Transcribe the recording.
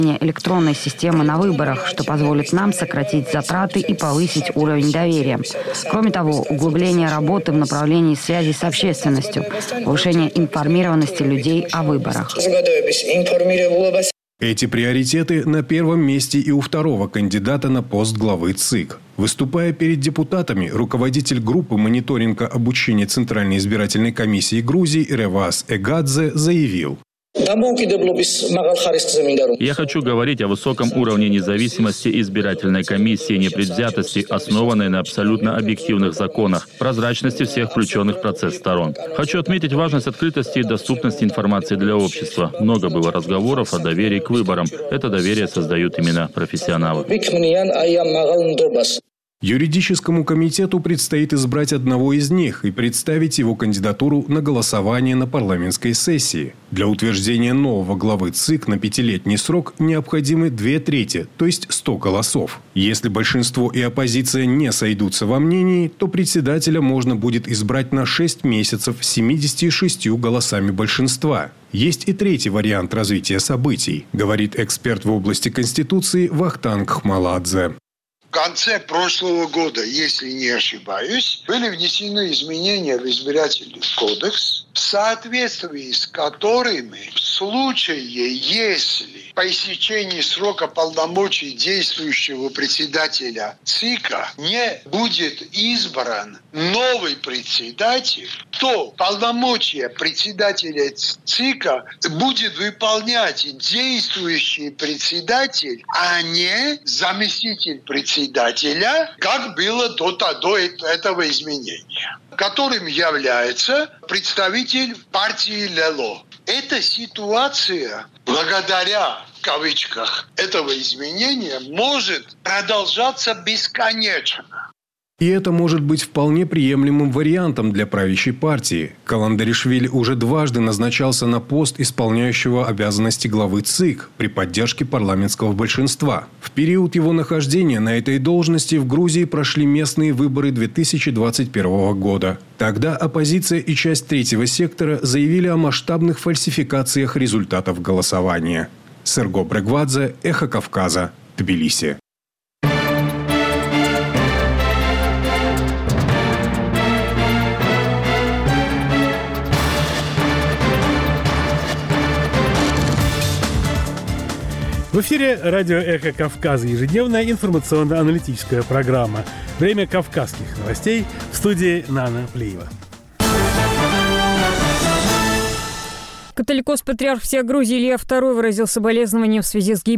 электронной системы на выборах, что позволит нам сократить затраты и повысить уровень доверия. Кроме того, углубление работы в направлении связи с общественностью, повышение информированности людей о выборах. Эти приоритеты на первом месте и у второго кандидата на пост главы ЦИК. Выступая перед депутатами, руководитель группы мониторинга обучения Центральной избирательной комиссии Грузии Ревас Эгадзе заявил: «Я хочу говорить о высоком уровне независимости избирательной комиссии, непредвзятости, основанной на абсолютно объективных законах, прозрачности всех включенных в процесс сторон. Хочу отметить важность открытости и доступности информации для общества. Много было разговоров о доверии к выборам. Это доверие создают именно профессионалы». Юридическому комитету предстоит избрать одного из них и представить его кандидатуру на голосование на парламентской сессии. Для утверждения нового главы ЦИК на 5-летний срок необходимы 2/3, то есть 100 голосов. Если большинство и оппозиция не сойдутся во мнении, то председателя можно будет избрать на 6 месяцев 76 голосами большинства. Есть и третий вариант развития событий, говорит эксперт в области Конституции Вахтанг Хмаладзе. В конце прошлого года, если не ошибаюсь, были внесены изменения в избирательный кодекс, в соответствии с которыми в случае, если по истечении срока полномочий действующего председателя ЦИКа не будет избран новый председатель, то полномочия председателя ЦИКа будет выполнять действующий председатель, а не заместитель председателя, как было до этого изменения, которым является представитель партии ЛЕЛО. Эта ситуация, благодаря, в кавычках, этого изменения, может продолжаться бесконечно. И это может быть вполне приемлемым вариантом для правящей партии. Каландаришвили уже дважды назначался на пост исполняющего обязанности главы ЦИК при поддержке парламентского большинства. В период его нахождения на этой должности в Грузии прошли местные выборы 2021 года. Тогда оппозиция и часть третьего сектора заявили о масштабных фальсификациях результатов голосования. Серго Брегвадзе, Эхо Кавказа, Тбилиси. В эфире радио «Эхо Кавказа», ежедневная информационно-аналитическая программа. Время кавказских новостей, в студии Нана Плиева. Католикос-патриарх всея Грузии Илья II выразил соболезнования в связи с гибелью